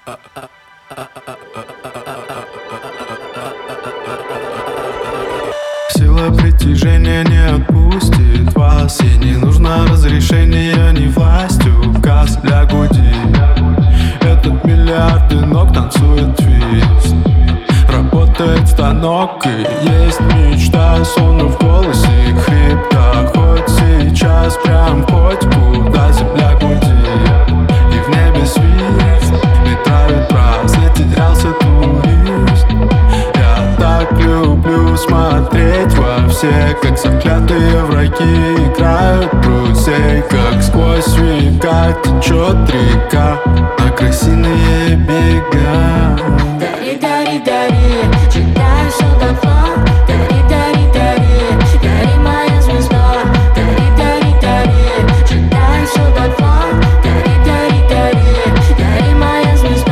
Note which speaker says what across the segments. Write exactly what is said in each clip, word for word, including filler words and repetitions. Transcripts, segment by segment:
Speaker 1: Сила притяжения не отпустит вас, и не нужно разрешение, ни власть, указ для гуди. Этот миллиарды ног танцует твист. Работает станок и есть мечта, сонно в голосе хрипта. Хоть сейчас, прям хоть куда, земля гудит, и в небе свист. Ветра ветра, затерялся турист. Я так люблю смотреть во все, как заклятые враги играют друзей. Как сквозь века течет река на крысиные берега.
Speaker 2: Дари, дари, дари, читай все давно. Дари, дари, дари, дари моя звезда. Дари, дари, дари, читай все давно. Дари, дари, дари, дари моя звезда.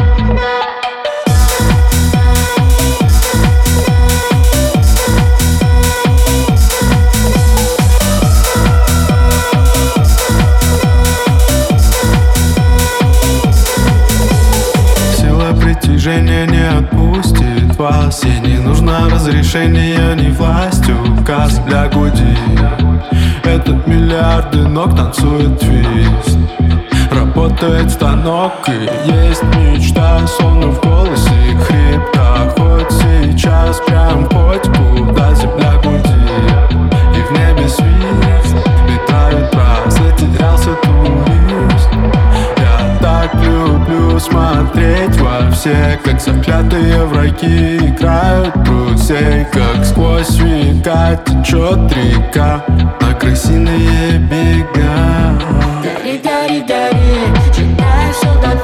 Speaker 1: Притяжение не отпустит вас, и не нужно разрешение, ни власть, указ для гуди. Этот миллиарды ног танцует твист. Работает станок и есть мечта, сонно в голосе хрипта. Хоть сейчас, прям хоть куда, земля гудит, и в небе свист. Ветра ветра, затерялся турист. Я так люблю смотреть во все, как заклятые враги играют друзей. Как сквозь века течет река на крысиные берега.
Speaker 2: Дари, дари, дари, читай все давно.